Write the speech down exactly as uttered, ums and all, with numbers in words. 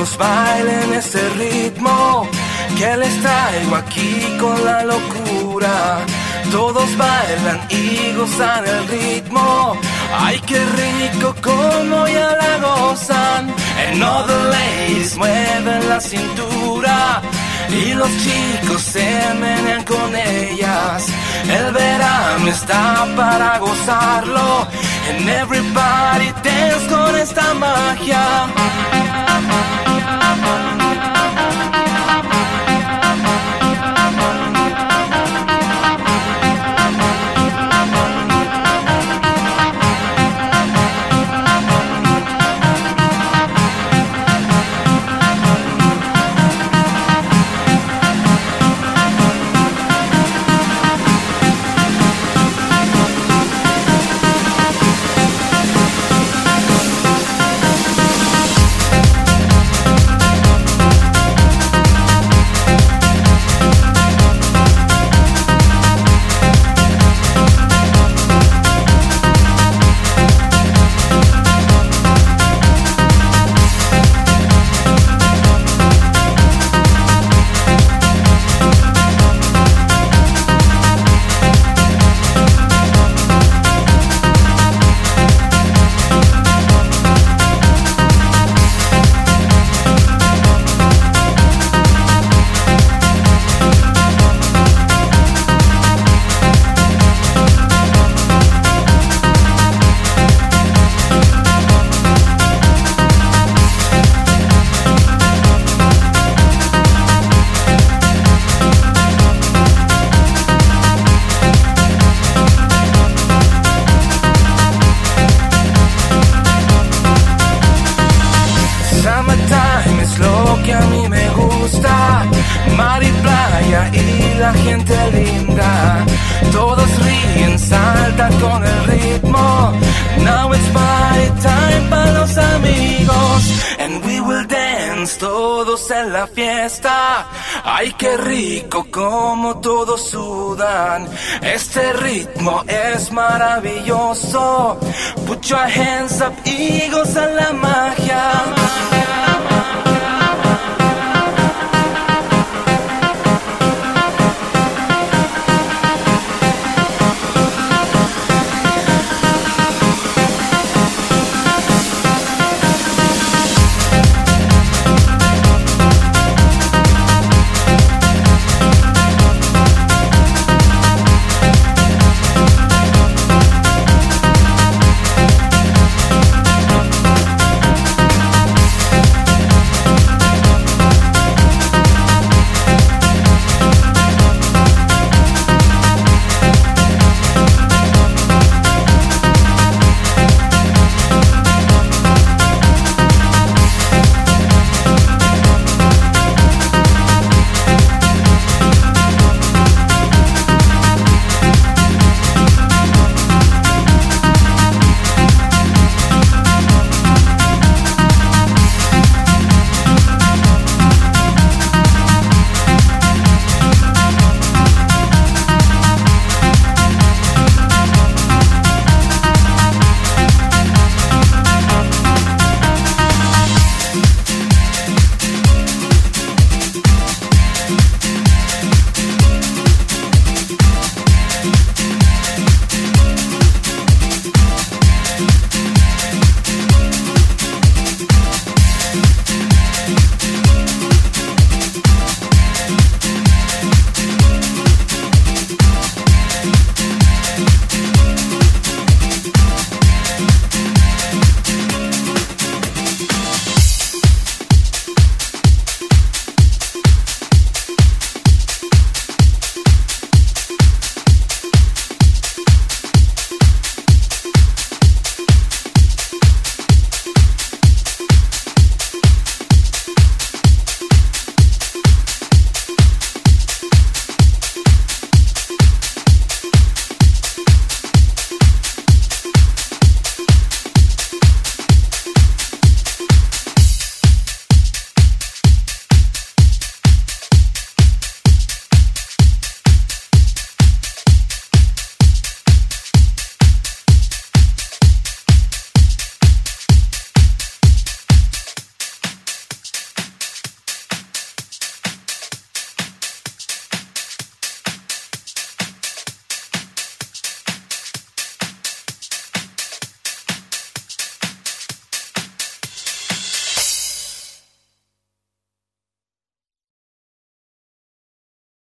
todos bailen ese ritmo que les traigo aquí con la locura. Todos bailan y gozan el ritmo. Ay, qué rico como ya la gozan. And all the ladies mueven la cintura y los chicos se menean con ellas. El verano está para gozarlo. And everybody dance con esta magia. Que a mí me gusta, mar y playa y la gente linda. Todos ríen, saltan con el ritmo. Now it's party time para los amigos. And we will dance todos en la fiesta. Ay, qué rico como todos sudan. Este ritmo es maravilloso. Put your hands up y goza la magia.